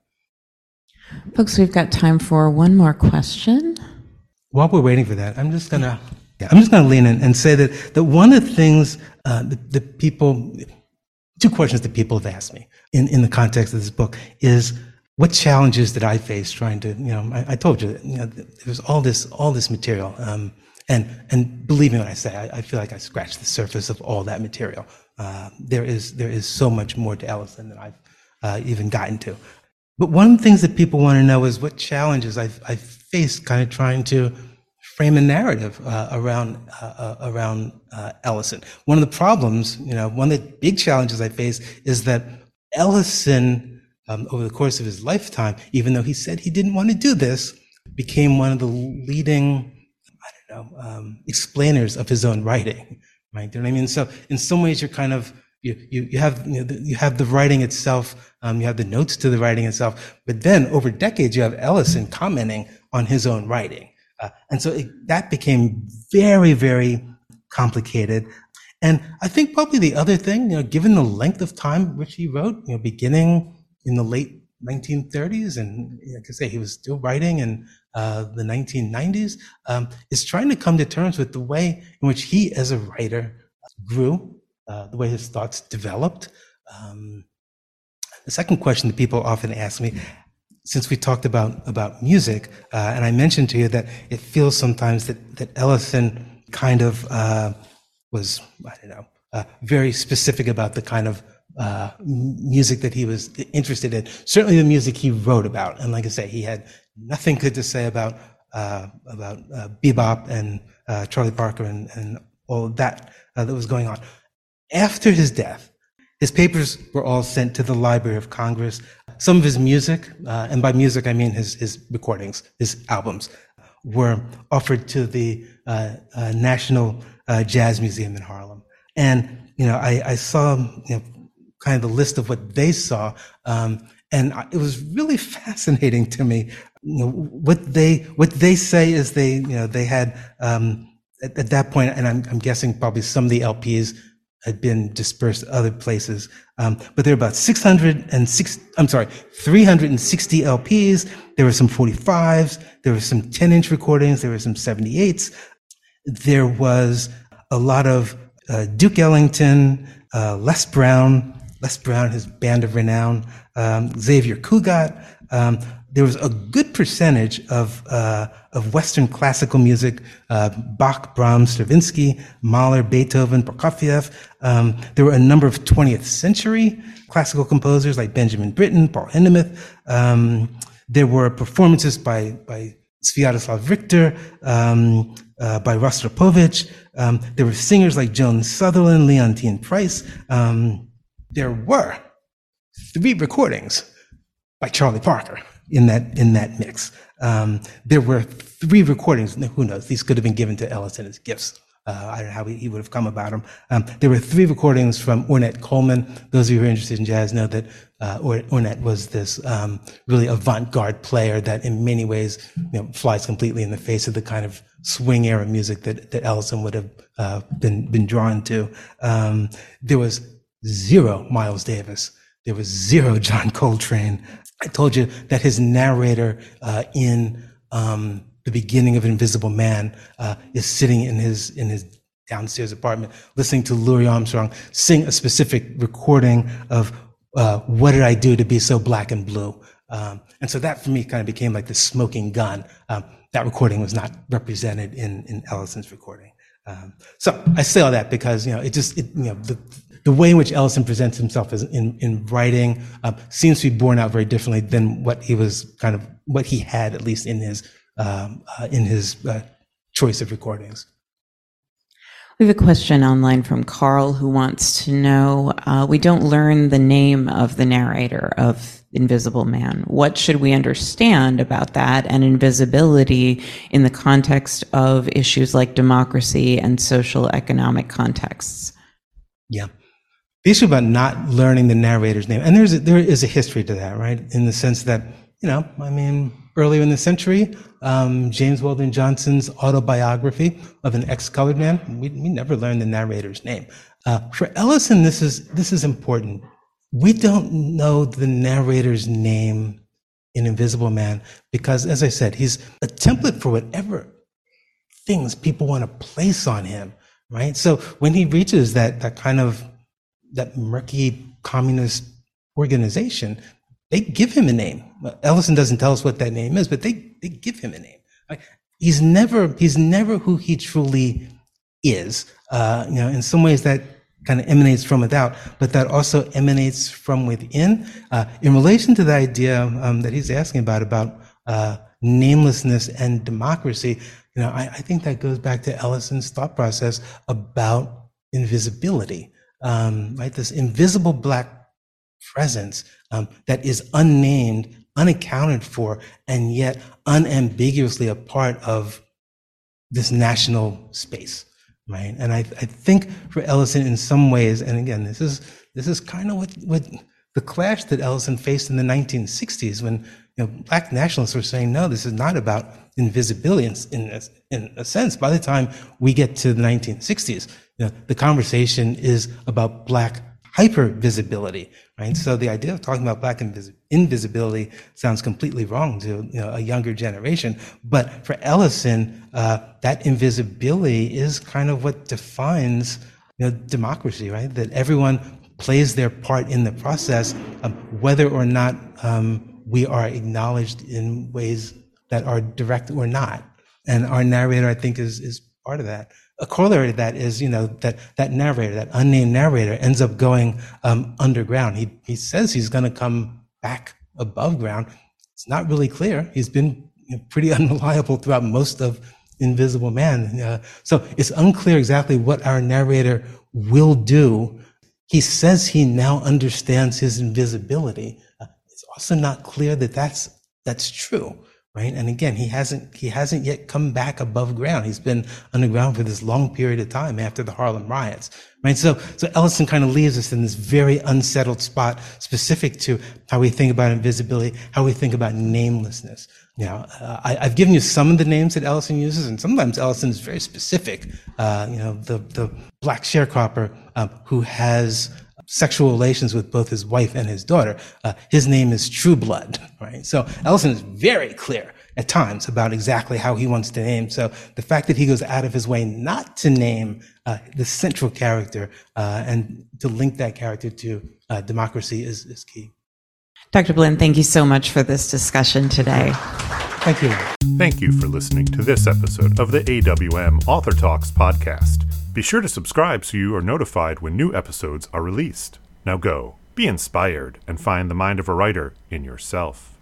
Folks, we've got time for one more question. While we're waiting for that, I'm just gonna. Yeah, I'm just going to lean in and say that, that one of the things uh, that, that people, two questions that people have asked me in, in the context of this book is, what challenges did I face trying to, you know, I, I told you, you know, there's all this, all this material. Um, and, and believe me when I say, I, I feel like I scratched the surface of all that material. Uh, there is, there is so much more to Ellison than I've uh, even gotten to. But one of the things that people want to know is what challenges I've, I've faced kind of trying to frame a narrative uh, around uh, around uh, Ellison. One of the problems, you know, one of the big challenges I face is that Ellison, um, over the course of his lifetime, even though he said he didn't want to do this, became one of the leading, I don't know, um, explainers of his own writing. Right? Do you know what I mean? So in some ways, you're kind of you you, you have you, know, the, you have the writing itself, um, you have the notes to the writing itself, but then over decades, you have Ellison commenting on his own writing. Uh, and so it, that became very, very complicated. And I think probably the other thing, you know, given the length of time which he wrote, you know, beginning in the late nineteen thirties, and like I say, he was still writing in uh, the nineteen nineties, um, is trying to come to terms with the way in which he, as a writer, grew, uh, the way his thoughts developed. Um, the second question that people often ask me, since we talked about about music, uh, and I mentioned to you that it feels sometimes that that Ellison kind of uh, was, I don't know, uh, very specific about the kind of uh, music that he was interested in. Certainly, the music he wrote about, and like I say, he had nothing good to say about uh, about uh, bebop and uh, Charlie Parker and and all of that uh, that was going on. After his death, his papers were all sent to the Library of Congress. Some of his music, uh, and by music I mean his, his recordings, his albums, were offered to the uh, uh, National uh, Jazz Museum in Harlem. And, you know, I, I saw, you know, kind of the list of what they saw, um, and it was really fascinating to me. You know, what they what they say is they, you know, they had um, at, at that point, and I'm, I'm guessing probably some of the L Ps had been dispersed other places. Um, but there were about six hundred six, I'm sorry, three hundred sixty L Ps. There were some forty-fives. There were some ten inch recordings. There were some seventy-eights. There was a lot of uh, Duke Ellington, uh, Les Brown, Les Brown, his band of renown, um, Xavier Cugat. Um, there was a good percentage of uh, of Western classical music, uh, Bach, Brahms, Stravinsky, Mahler, Beethoven, Prokofiev. Um, there were a number of twentieth century classical composers like Benjamin Britten, Paul Hindemith. Um, there were performances by, by Sviatoslav Richter, um, uh, by Rostropovich. Um, there were singers like Joan Sutherland, Leontine Price. Um, there were three recordings by Charlie Parker in that in that mix. Um, there were three recordings. Who knows? These could have been given to Ellison as gifts. Uh, I don't know how he, he would have come about them. Um, there were three recordings from Ornette Coleman. Those of you who are interested in jazz know that uh, Ornette was this um, really avant-garde player that, in many ways, you know, flies completely in the face of the kind of swing era music that that Ellison would have uh, been been drawn to. Um, there was zero Miles Davis. There was zero John Coltrane. I told you that his narrator uh, in um, the beginning of Invisible Man uh, is sitting in his in his downstairs apartment, listening to Louis Armstrong sing a specific recording of uh, "What Did I Do to Be So Black and Blue?" Um, and so that for me kind of became like the smoking gun. Um, that recording was not represented in in Ellison's recording. Um, so I say all that because, you know, it just it, you know the. The way in which Ellison presents himself as in, in writing uh, seems to be borne out very differently than what he was kind of what he had, at least in his um, uh, in his uh, choice of recordings. We have a question online from Carl who wants to know, uh, we don't learn the name of the narrator of Invisible Man. What should we understand about that and invisibility in the context of issues like democracy and social economic contexts? Yeah. The issue about not learning the narrator's name, and there's a, there is a history to that, right? In the sense that, you know, I mean, earlier in the century, um, James Weldon Johnson's autobiography of an ex-colored man, we, we never learned the narrator's name. Uh, for Ellison, this is this is important. We don't know the narrator's name in Invisible Man because, as I said, he's a template for whatever things people want to place on him, right? So when he reaches that that kind of that murky communist organization, they give him a name. Ellison doesn't tell us what that name is, but they, they give him a name. Right? He's never he's never who he truly is. Uh, you know, in some ways that kind of emanates from without, but that also emanates from within. Uh, in relation to the idea um, that he's asking about about uh, namelessness and democracy, you know, I, I think that goes back to Ellison's thought process about invisibility. Um, right, this invisible black presence um, that is unnamed, unaccounted for, and yet unambiguously a part of this national space, right? And I, I think for Ellison, in some ways, and again, this is this is kind of what what the clash that Ellison faced in the nineteen sixties when, you know, black nationalists were saying, no, this is not about invisibility. In, in, a, in a sense, by the time we get to the nineteen sixties, you know, the conversation is about black hyper visibility, right? So the idea of talking about black invis- invisibility sounds completely wrong to you know, a younger generation. But for Ellison, uh, that invisibility is kind of what defines you know, democracy, right? That everyone plays their part in the process, um, whether or not um, we are acknowledged in ways that are direct or not. And our narrator, I think, is is part of that. A corollary to that is, you know, that that narrator, that unnamed narrator, ends up going um, underground. He he says he's going to come back above ground. It's not really clear. He's been you know, pretty unreliable throughout most of Invisible Man. Uh, so it's unclear exactly what our narrator will do. He says he now understands his invisibility. Uh, it's also not clear that that's that's true. Right. And again, he hasn't he hasn't yet come back above ground. He's been underground for this long period of time after the Harlem riots. Right. So so Ellison kind of leaves us in this very unsettled spot specific to how we think about invisibility, how we think about namelessness. You know, uh, I, I've given you some of the names that Ellison uses, and sometimes Ellison is very specific. Uh, you know, the the black sharecropper um, who has sexual relations with both his wife and his daughter. Uh, his name is True Blood, right? So Ellison is very clear at times about exactly how he wants to name. So the fact that he goes out of his way not to name uh, the central character uh, and to link that character to uh, democracy is, is key. Doctor Blinn, thank you so much for this discussion today. Thank you. Thank you for listening to this episode of the A W M Author Talks podcast. Be sure to subscribe so you are notified when new episodes are released. Now go, be inspired, and find the mind of a writer in yourself.